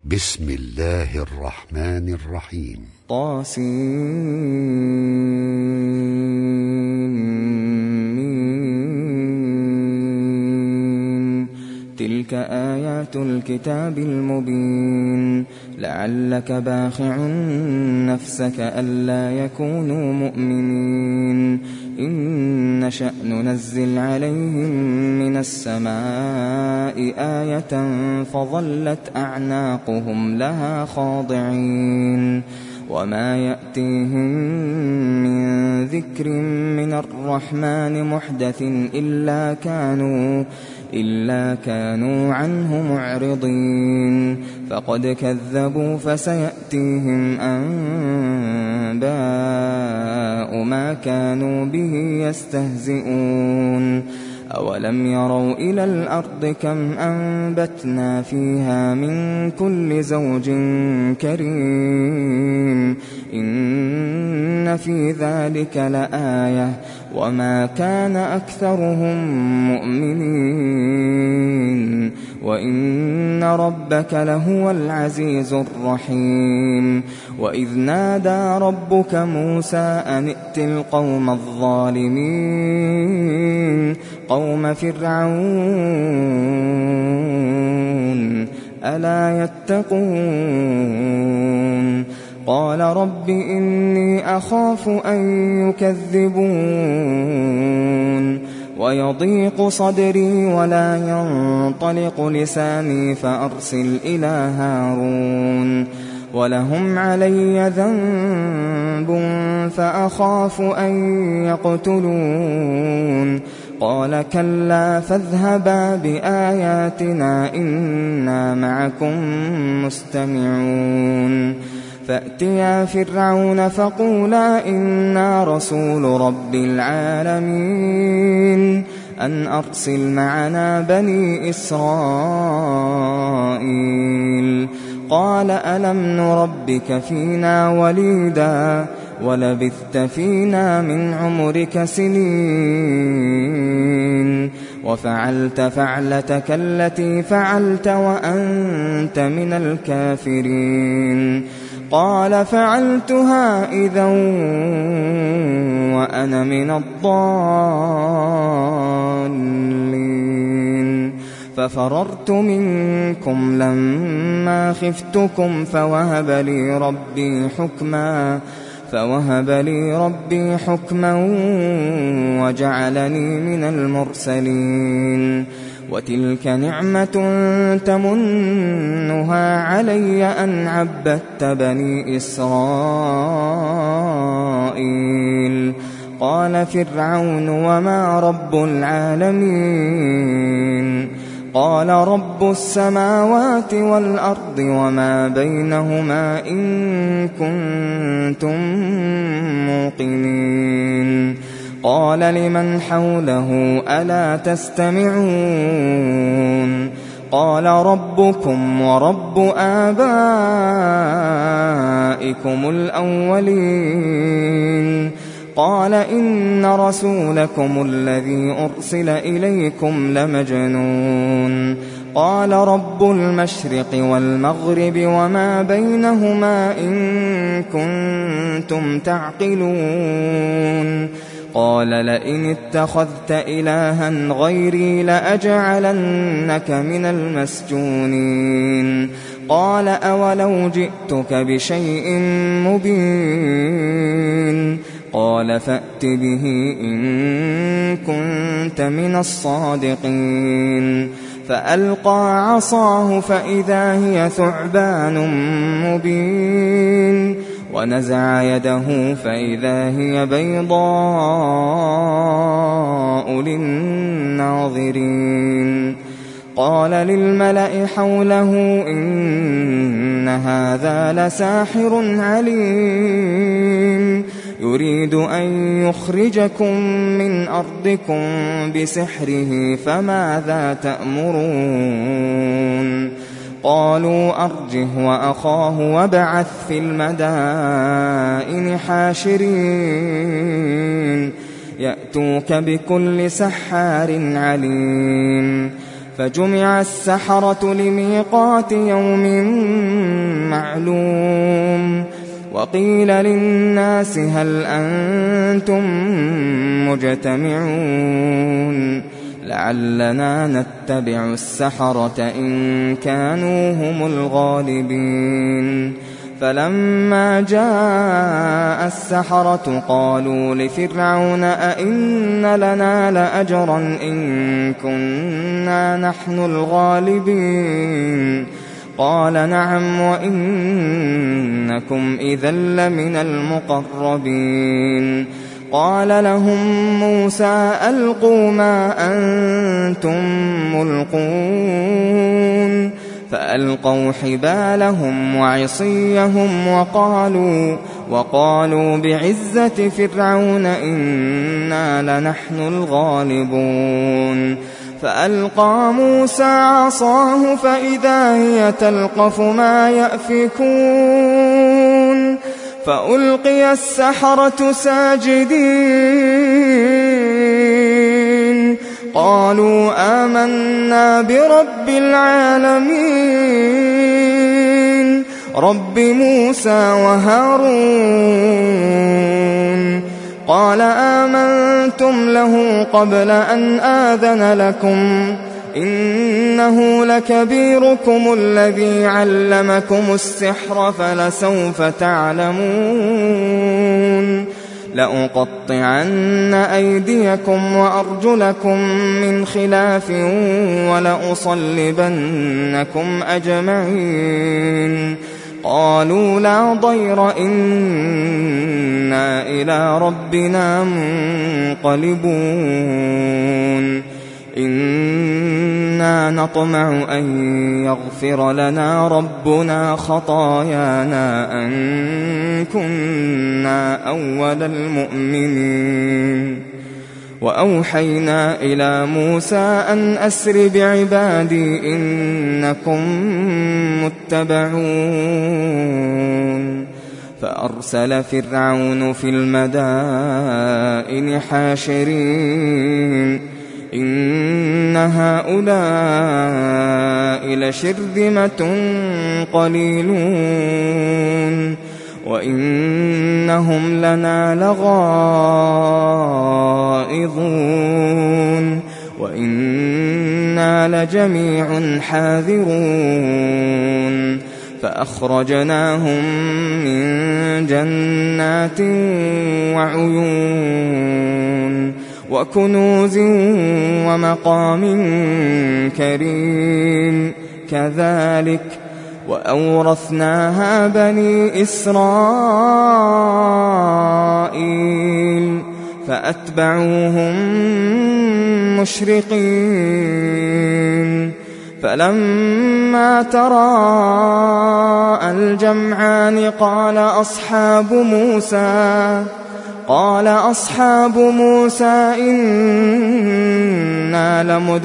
بسم الله الرحمن الرحيم. طاسين. تلك آيات الكتاب المبين. لعلك باخع نفسك ألا يكونوا مؤمنين. إن نشأ ننزل عليهم من السماء آية فظلت أعناقهم لها خاضعين. وما يأتيهم من ذكر من الرحمن محدث إلا كانوا عنه معرضين. فقد كذبوا فسيأتيهم أنباء ما كانوا به يستهزئون. أولم يروا إلى الأرض كم أنبتنا فيها من كل زوج كريم. إن في ذلك لآية وما كان أكثرهم مؤمنين. وإن ربك لهو العزيز الرحيم. وإذ نادى ربك موسى أن ائت القوم الظالمين قوم فرعون ألا يتقون. قال رب إني أخاف أن يكذبون ويضيق صدري ولا ينطلق لساني فأرسل إلى هارون ولهم علي ذنب فأخاف أن يقتلون. قال كلا فاذهبا بآياتنا إنا معكم مستمعون. فأتيا فرعون فقولا إنا رسول رب العالمين أن أرسل معنا بني إسرائيل. قال ألم نربك فينا وليدا ولبثت فينا من عمرك سنين وفعلت فعلتك التي فعلت وأنت من الكافرين. قال فعلتها إذا وأنا من الضالين. ففررت منكم لما خفتكم فوهب لي ربي حكما وجعلني من المرسلين. وتلك نعمة تمنها علي أن عبدت بني إسرائيل. قال فرعون وما رب العالمين. قال رب السماوات والأرض وما بينهما إن كنتم موقنين. قال لمن حوله ألا تستمعون. قال ربكم ورب آبائكم الأولين. قال إن رسولكم الذي أرسل إليكم لمجنون. قال رب المشرق والمغرب وما بينهما إن كنتم تعقلون. قال لئن اتخذت إلها غيري لأجعلنك من المسجونين. قال أولو جئتك بشيء مبين. قال فأت به إن كنت من الصادقين. فألقى عصاه فإذا هي ثعبان مبين. ونزع يده فإذا هي بيضاء للناظرين. قال للملأ حوله إن هذا لساحر عليم يريد أن يخرجكم من أرضكم بسحره فماذا تأمرون. قالوا أرجه وأخاه وابعث في المدائن حاشرين يأتوك بكل سحار عليم. فجمع السحرة لميقات يوم معلوم وقيل للناس هل أنتم مجتمعون لعلنا نتبع السحرة إن كانوا هم الغالبين فلما جاء السحرة قالوا لفرعون أئن لنا لأجرا إن كنا نحن الغالبين قال نعم وإنكم إذا لمن المقربين قال لهم موسى ألقوا ما أنتم ملقون فألقوا حبالهم وعصيهم وقالوا بعزة فرعون إنا لنحن الغالبون فألقى موسى عصاه فإذا هي تلقف ما يأفكون فألقي السحرة ساجدين قالوا آمنا برب العالمين رب موسى وهارون قال آمنتم له قبل أن آذن لكم إنه لكبيركم الذي علمكم السحر فلسوف تعلمون لأقطعن أيديكم وأرجلكم من خلاف ولأصلبنكم أجمعين قالوا لا ضير إنا إلى ربنا منقلبون إنا نطمع أن يغفر لنا ربنا خطايانا أن كنا أول المؤمنين وأوحينا إلى موسى أن أسر بعبادي إنكم متبعون فأرسل فرعون في المدائن حاشرين إن هؤلاء لشرذمة قليلون وإنهم لنا لغائظون وإنا لجميع حاذرون فأخرجناهم من جنات وعيون وكنوز ومقام كريم كذلك وأورثناها بني إسرائيل فأتبعوهم مشرقين فلما تراءى الجمعان قال أصحاب موسى إنا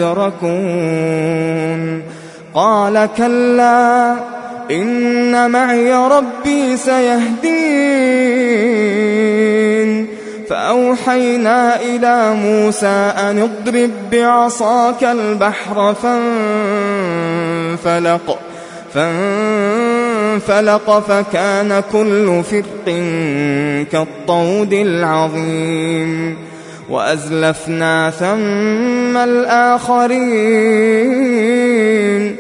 لمدركون قال كلا إن معي ربي سيهدين فأوحينا إلى موسى أن اضرب بعصاك البحر فانفلق فكان كل فرق كالطود العظيم وأزلفنا ثم الآخرين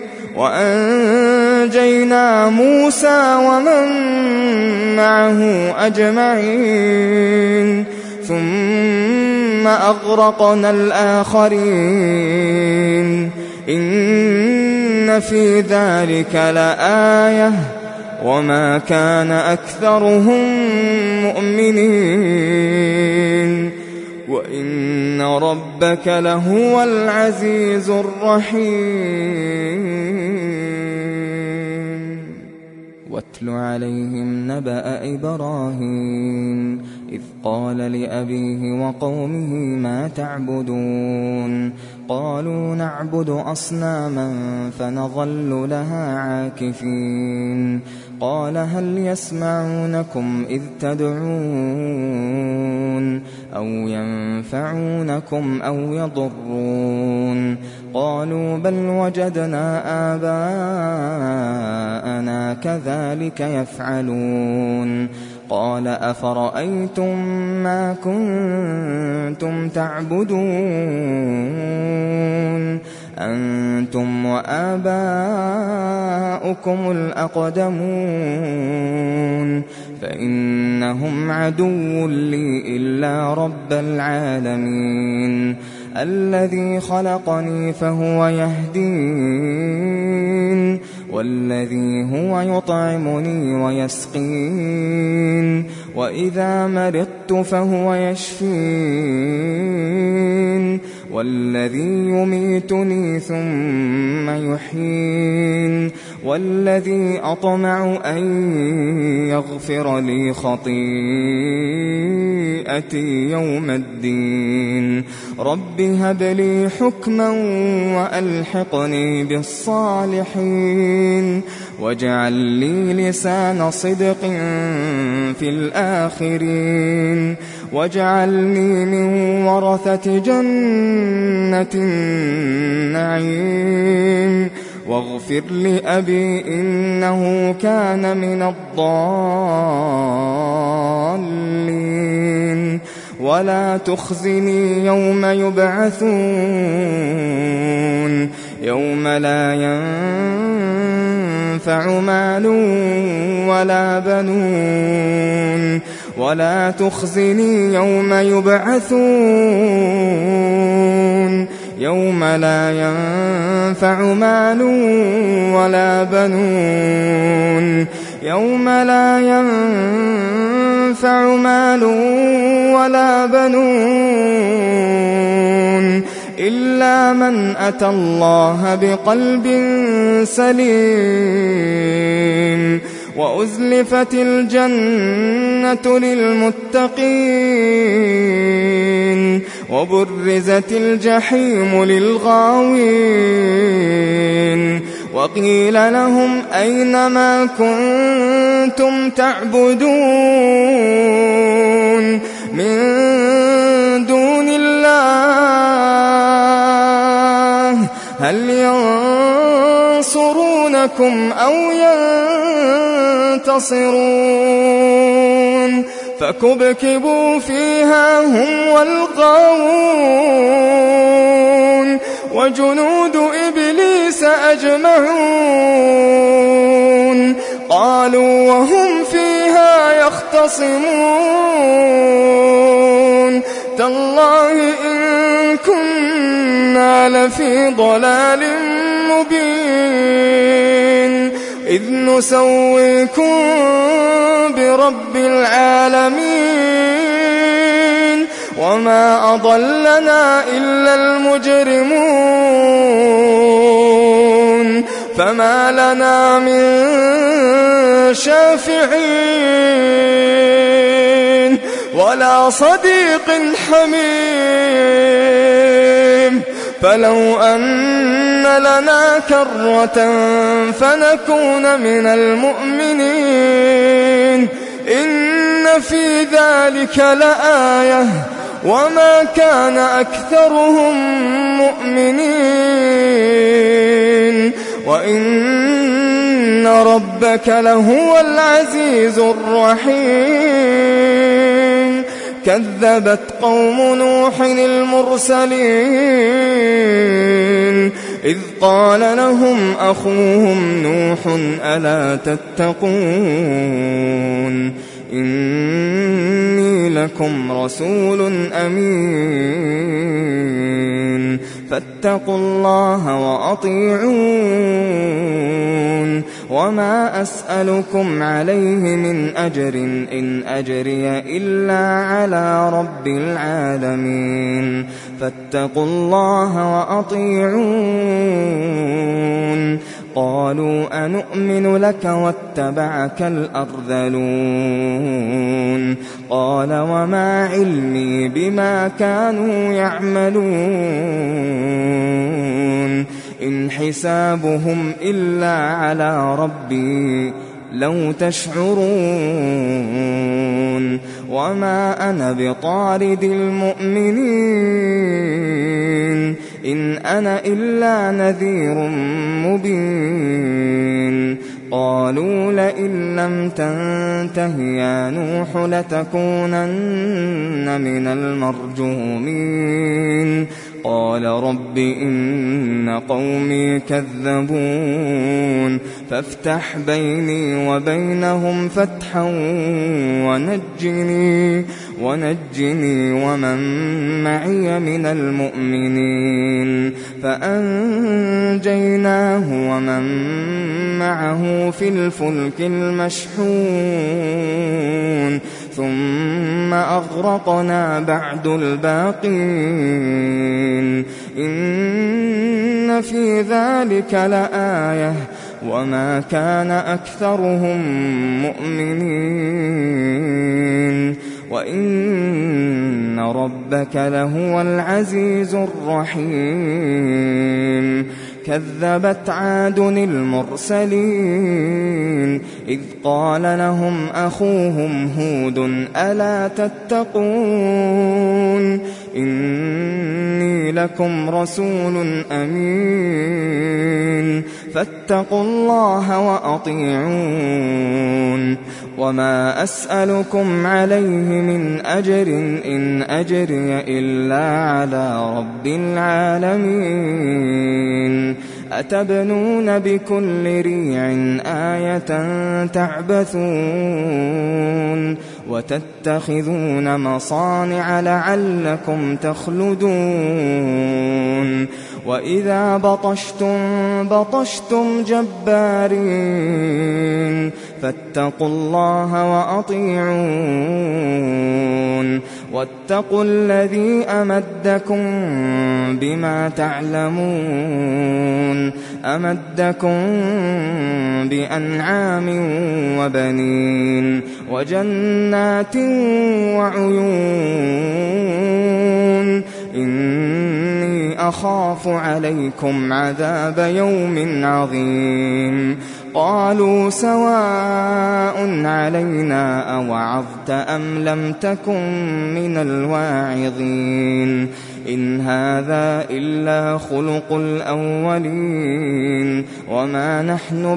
وأنجينا موسى ومن معه أجمعين ثم أغرقنا الآخرين إن في ذلك لآية وما كان أكثرهم مؤمنين وإن ربك لهو العزيز الرحيم واتل عليهم نبأ إبراهيم إذ قال لأبيه وقومه ما تعبدون قالوا نعبد أصناما فنظل لها عاكفين قال هل يسمعونكم إذ تدعون أو ينفعونكم أو يضرون قالوا بل وجدنا آباءنا كذلك يفعلون قال أفرأيتم ما كنتم تعبدون أنتم وآباؤكم الأقدمون فإنهم عدو لي إلا رب العالمين الذي خلقني فهو يهدين والذي هو يطعمني ويسقين وإذا مرضت فهو يشفين والذي يميتني ثم يحيين والذي أطمع أن يغفر لي خطيئتي يوم الدين رب هب لي حكما وألحقني بالصالحين واجعل لي لسان صدق في الآخرين واجعلني من ورثة جنة النعيم واغفر لأبي إنه كان من الضالين ولا تخزني يوم يبعثون يوم لا ينفع مال ولا بنون ولا تخزني يوم يبعثون يوم لا ينفع مال ولا بنون يوم لا ينفع مال ولا بنون إلا من أتى الله بقلب سليم وأزلفت الجنة للمتقين وبرزت الجحيم للغاوين وقيل لهم أين ما كنتم تعبدون من دون الله هل ينصرونكم أو ينتصرون فكبكبوا فيها هم والغاوون وجنود إبليس أجمعون قالوا وهم فيها يختصمون تالله إن كنا لفي ضلال مبين إذ نسويكم برب العالمين وما أضلنا إلا المجرمون فما لنا من شافعين ولا صديق حميم فلو أن لنا كرة فنكون من المؤمنين إن في ذلك لآية وما كان أكثرهم مؤمنين وإن ربك لهو العزيز الرحيم كذبت قوم نوح المرسلين إذ قال لهم أخوهم نوح ألا تتقون إني لكم رسول أمين فاتقوا الله وأطيعون وما أسألكم عليه من أجر إن أجري إلا على رب العالمين فاتقوا الله وأطيعون قالوا أنؤمن لك واتبعك الأرذلون قال وما علمي بما كانوا يعملون إن حسابهم إلا على ربي لو تشعرون وما أنا بطارد المؤمنين إن أنا إلا نذير مبين قالوا لئن لم تنته يا نوح لتكونن من المرجومين قال رب إن قومي كذبون فافتح بيني وبينهم فتحا ونجني ومن معي من المؤمنين فأنجيناه ومن معه في الفلك المشحون ثم أغرقنا بعد الباقين إن في ذلك لآية وما كان أكثرهم مؤمنين وإن ربك لهو العزيز الرحيم كذبت عاد المرسلين إذ قال لهم أخوهم هود ألا تتقون إني لكم رسول أمين فاتقوا الله وأطيعون وما أسألكم عليه من أجر إن أجري إلا على رب العالمين أتبنون بكل ريع آية تعبثون وتتخذون مصانع لعلكم تخلدون وإذا بطشتم جبارين فاتقوا الله وأطيعون واتقوا الذي أمدكم بما تعلمون أمدكم بأنعام وبنين وجنات وعيون إني أخاف عليكم عذاب يوم عظيم قالوا سواء علينا أوعظت أم لم تكن من الواعظين إن هذا إلا خلق الأولين وما نحن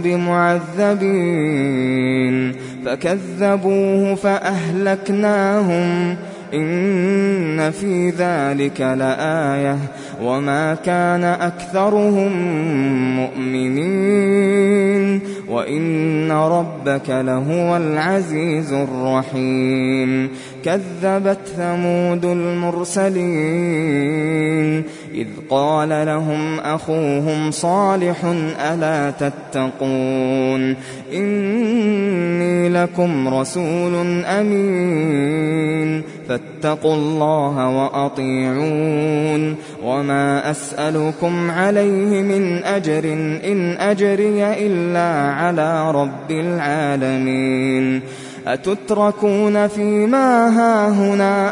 بمعذبين فكذبوه فأهلكناهم إن في ذلك لآية وما كان أكثرهم مؤمنين وإن ربك لهو العزيز الرحيم كذبت ثمود المرسلين إذ قال لهم أخوهم صالح ألا تتقون إني لكم رسول أمين فاتقوا الله وأطيعون وما أسألكم عليه من أجر إن أجري إلا على رب العالمين أتتركون فيما هاهنا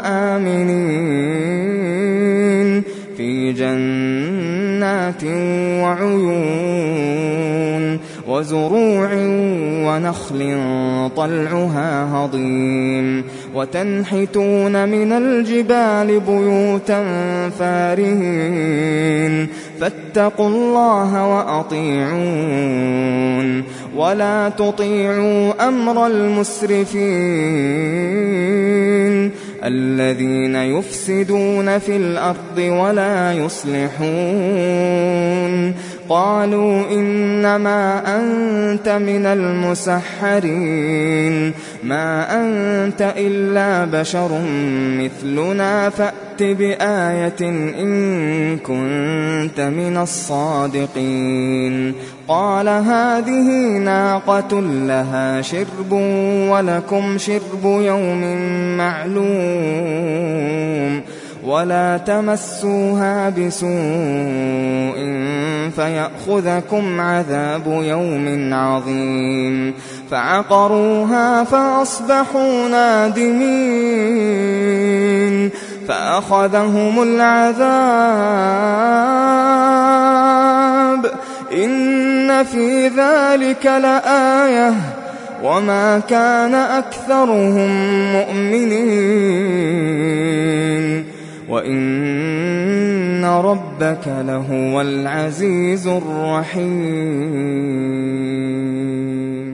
آمنين في جنات وعيون وزروع ونخل طلعها هضيم وتنحتون من الجبال بيوتا فارهين فاتقوا الله وأطيعون ولا تطيعوا أمر المسرفين الذين يفسدون في الأرض ولا يصلحون قالوا إنما أنت من المسحرين ما أنت إلا بشر مثلنا فأت بآية إن كنت من الصادقين قال هذه ناقة لها شرب ولكم شرب يوم معلوم ولا تمسوها بسوء فيأخذكم عذاب يوم عظيم فعقروها فأصبحوا نادمين فأخذهم العذاب إن في ذلك لآية وما كان أكثرهم مؤمنين وإن ربك لهو العزيز الرحيم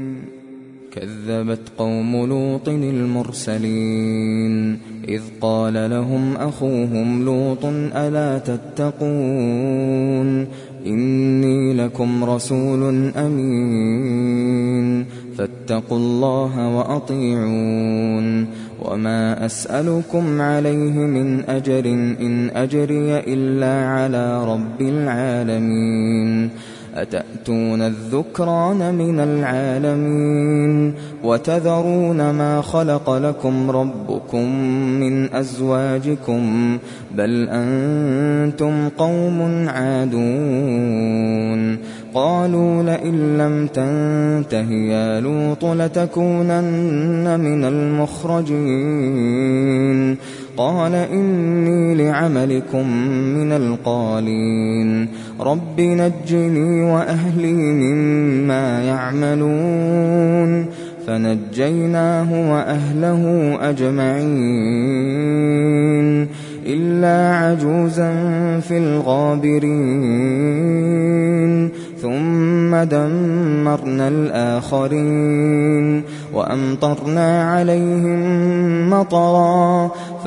كذبت قوم لوط المرسلين إذ قال لهم أخوهم لوط ألا تتقون إني لكم رسول أمين فاتقوا الله وأطيعون وما أسألكم عليه من أجر إن أجري إلا على رب العالمين أتأتون الذكران من العالمين وتذرون ما خلق لكم ربكم من أزواجكم بل أنتم قوم عادون قالوا لئن لم تنته يا لوط لتكونن من المخرجين قال إني لعملكم من القالين رب نجني وأهلي مما يعملون فنجيناه وأهله أجمعين إلا عجوزا في الغابرين ثم دمرنا الآخرين وأمطرنا عليهم مطرا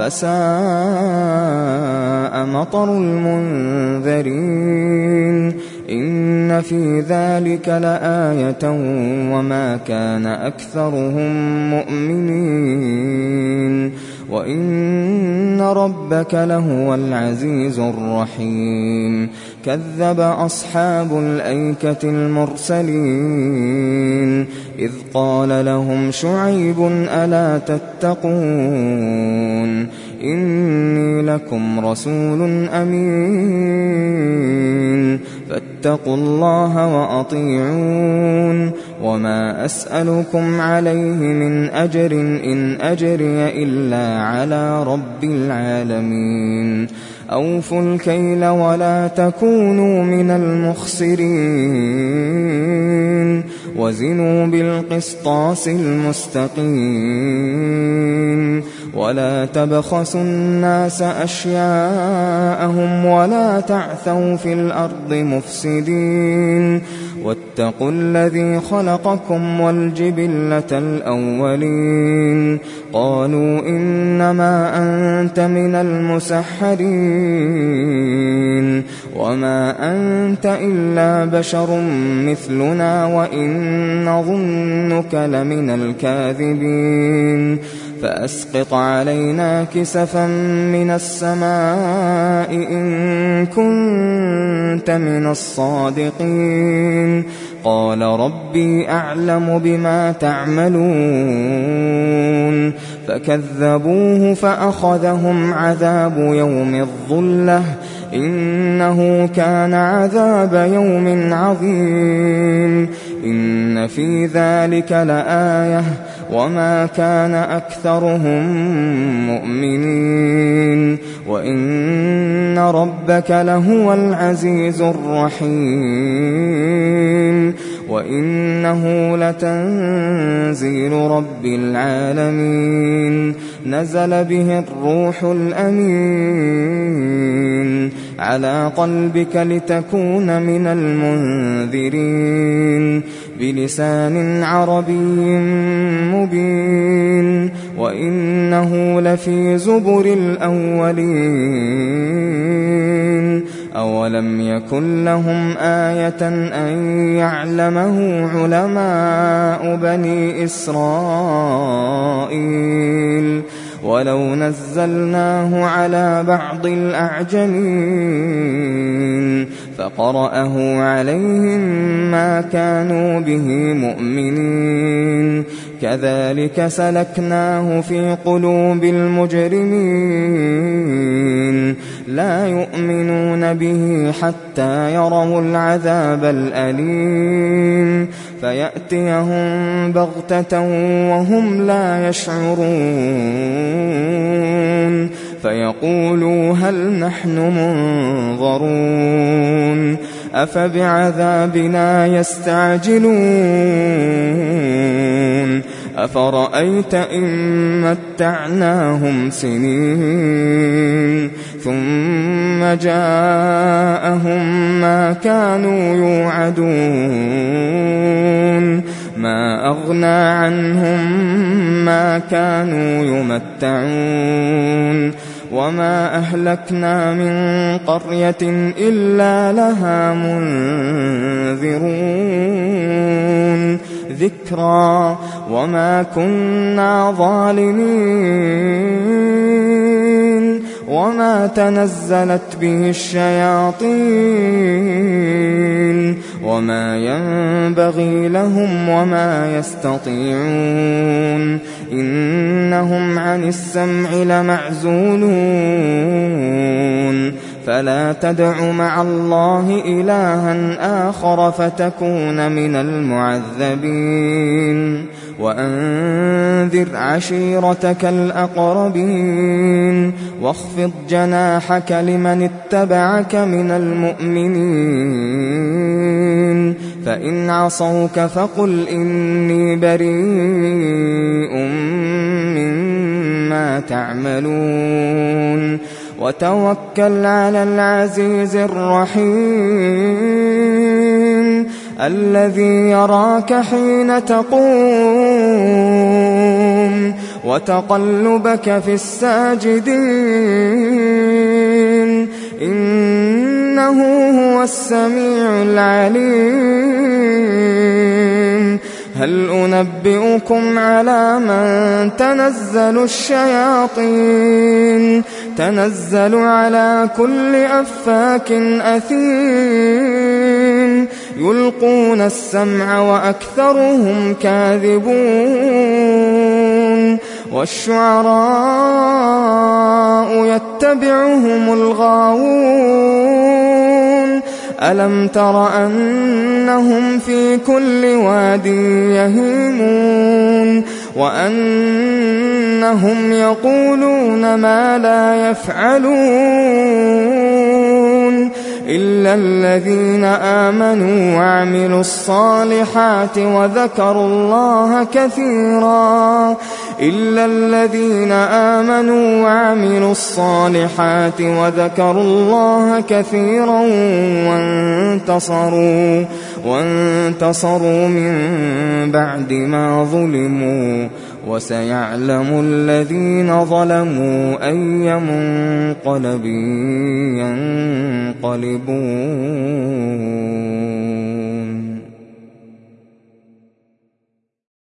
فساء مطر المنذرين إن في ذلك لآية وما كان أكثرهم مؤمنين وإن ربك لهو العزيز الرحيم كذب أصحاب الأيكة المرسلين إذ قال لهم شعيب ألا تتقون إني لكم رسول أمين فاتقوا الله وأطيعون وما أسألكم عليه من أجر إن أجري إلا على رب العالمين أوفوا الكيل ولا تكونوا من المخسرين وزنوا بالقسطاس المستقيم ولا تبخسوا الناس أشياءهم ولا تعثوا في الأرض مفسدين واتقوا الذي خلقكم والجبلة الأولين قالوا إنما أنت من المسحرين وما أنت إلا بشر مثلنا وإن نظنك لمن الكاذبين فأسقط علينا كسفا من السماء إن كنت من الصادقين قال ربي أعلم بما تعملون فكذبوه فأخذهم عذاب يوم الظلة إنه كان عذاب يوم عظيم إن في ذلك لآية وما كان أكثرهم مؤمنين وإن ربك لهو العزيز الرحيم وإنه لتنزيل رب العالمين نزل به الروح الأمين على قلبك لتكون من المنذرين بلسان عربي مبين وإنه لفي زبر الأولين أولم يكن لهم آية أن يعلمه علماء بني إسرائيل ولو نزلناه على بعض الأعجمين فقرأه عليهم ما كانوا به مؤمنين كذلك سلكناه في قلوب المجرمين لا يؤمنون به حتى يروا العذاب الأليم فيأتيهم بغتة وهم لا يشعرون فيقولوا هل نحن منظرون أفبعذابنا يستعجلون أفرأيت إن متعناهم سنين ثم جاءهم ما كانوا يوعدون ما أغنى عنهم ما كانوا يمتعون وما أهلكنا من قرية إلا لها منذرون ذكرى وما كنا ظالمين وما تنزلت به الشياطين وما ينبغي لهم وما يستطيعون إنهم عن السمع لمعزولون فلا تدع مع الله إلها آخر فتكون من المعذبين وأنذر عشيرتك الأقربين واخفض جناحك لمن اتبعك من المؤمنين فإن عصوك فقل إني بريء مما تعملون وتوكل على العزيز الرحيم الذي يراك حين تقوم وتقلبك في الساجدين إنه هو السميع العليم هل أنبئكم على من تنزل الشياطين تنزل على كل أفاك أثيم يلقون السمع وأكثرهم كاذبون والشعراء يتبعهم الغاوون ألم تر أنهم في كل واد يهيمون وأنهم يقولون ما لا يفعلون إلا الذين آمنوا وعملوا الصالحات وذكروا الله كثيرا إلا الذين آمنوا وعملوا الصالحات وذكروا الله كثيرا وانتصروا من بعد ما ظلموا وسيعلم الذين ظلموا أي منقلب ينقلبون